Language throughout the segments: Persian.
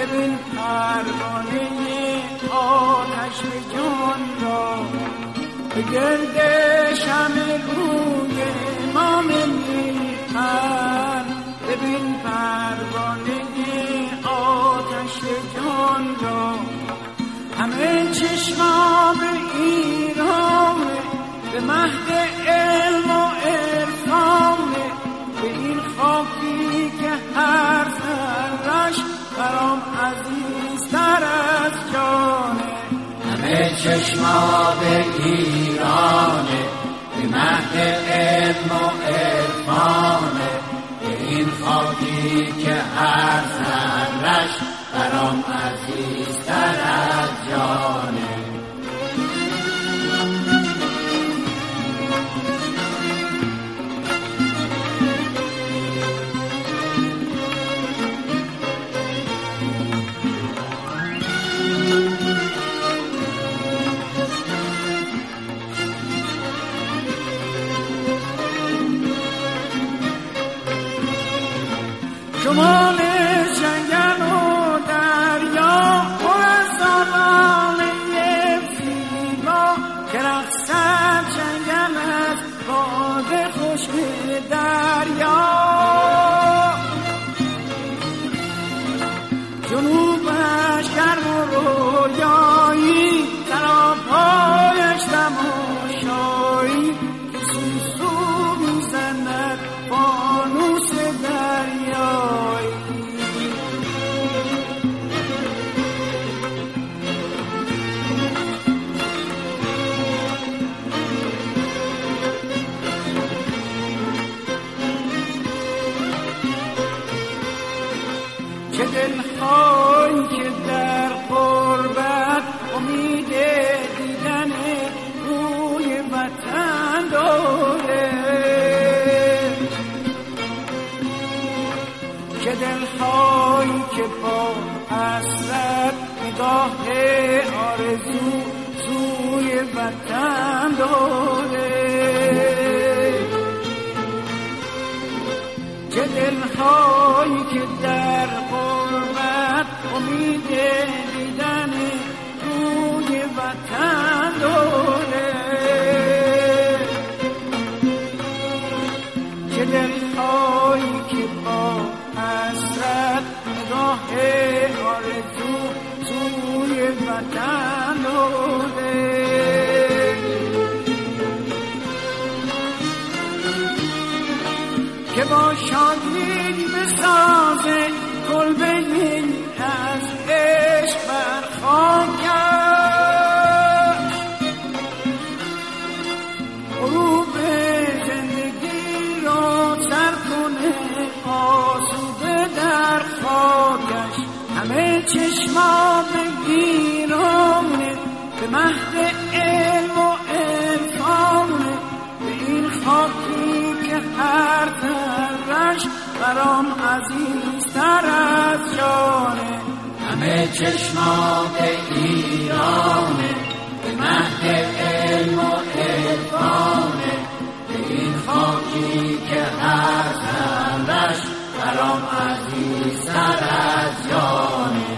ببین پروانه آتش به جان را، به گرد شمع روی امام میپر. ببین پروانه آتش جان را، همه چشما به ایرانه، به مهد علم و عرفانه، به این خاکی که هر ذره‌اش برام عزیزتر از جانه. همه چشما به ایرانه، به مهد علم و عرفانه، به این خاکی که هر ذره‌اش برام عزیزتر از جانه. شمال جنگل و دریا پر از آواره زیبا، که رقصد جنگل از باد خشک دریا. جنوبش گرم و رویایی، سراپایش تماشایی، که سوسو میزند فانوس دریایی. چه دلهایی که در غربت امید دیدن روی وطن داره، چه دلهایی که با حسرت نگاه آرزو سوی وطن داره، چه دلهایی که در غربت امید دیدن روی وطن داره، چه دلهایی که با حسرت نگاه آرزو سوی وطن داره. که با شادی بسازه کلبه‌ای از عشق بر خاکش، غروب زندگی را سر کنه آسوده در خاکش. همه چشما به ایرانه، به مهد علم و عرفانه، به این خاکی که هر ذره‌اش برام عزیزتر از جانه. همه چشما به ایرانه، به مهد علم و عرفانه، به این خاکی که هر ذره‌اش برام عزیزتر از جانه.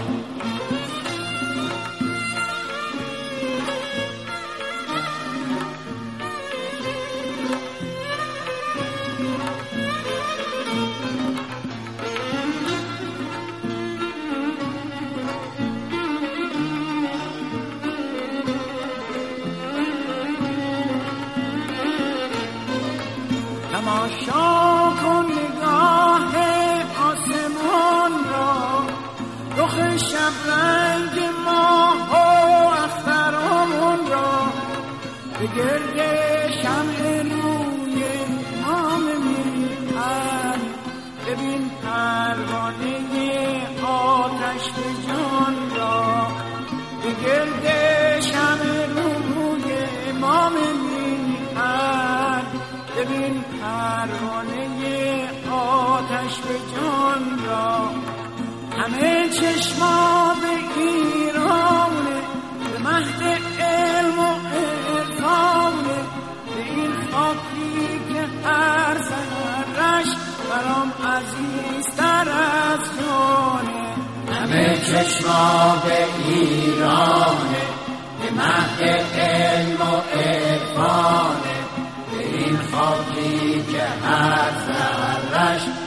تماشا کن نگاه آسمان را، رخ شبرنگ ماه و اختران را، به گرد شمع روی امام میپر. ببین پروانه آتش به جان را، به گرد شمع روی امام میپر. ببین پروانه آتش به جان را، همه چشما به ایرانه، به مهد علم و عرفانه، به این خاکی که هر ذره‌اش برام عزیزتر از جانه. همه چشماب ایرانه، به مهد علم و عرفانه، به این خاکی که هر ذره‌اش